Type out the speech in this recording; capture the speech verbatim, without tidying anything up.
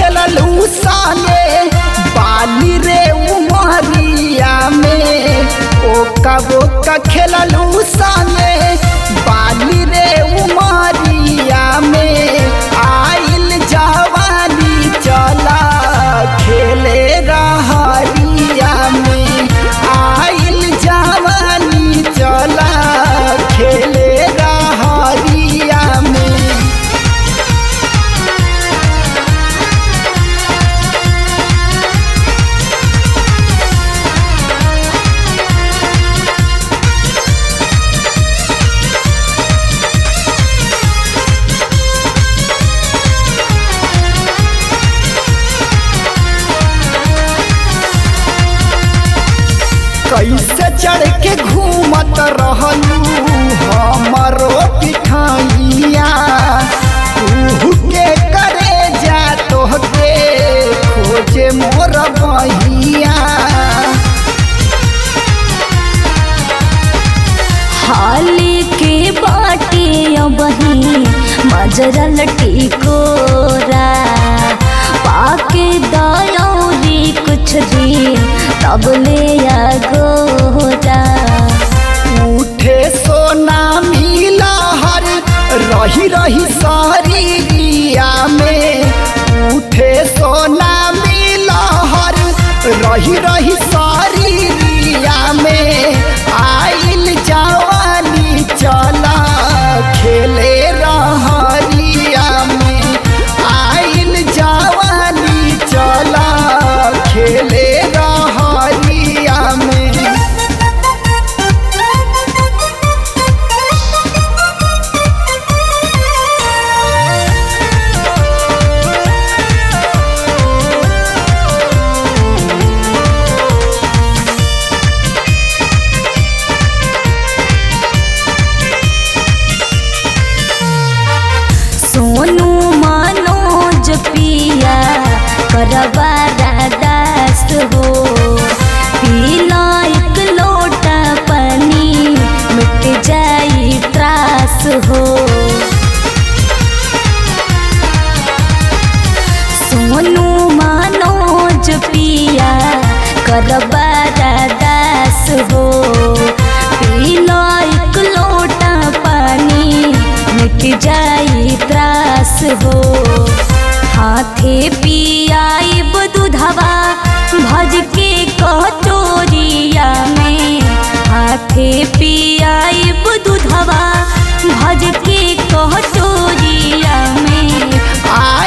खेललू साले बाली रे उमरिया में ओ कबो का खेललू साले बाली रे उमरिया में आइल जवानी चला खेले रहरिया में आइल जवानी चला खेले रहरिया में। कैसे चढ़ के घूमत रहलू हमरो पिठाइया तू के करे जा तोहके खोजे मोर बहिया। हाली के बाटे बही मजरल टिकोरा पाके दयौरी कुछ दी तब ले गोरा। उठे सोना मिला हर रही रही शरीरिया में उठे सोना मिला हर रही रही शरीरिया में आइल जवानी चला खेले रहरिया में आइल जवानी चला खेले रहरिया में। सोनू मनोज पिया करवारा दास हो पीला एक लोटा पानी मिट जाई त्रास हो। सोनू मनोज पिया करवारा दास हो पीला एक लोटा पानी मिट जाई त्रास हो। हाथे पियाइब दूधवा भज के कटोरिया में हाथे पियाइब दूधवा भज के कटोरिया में आ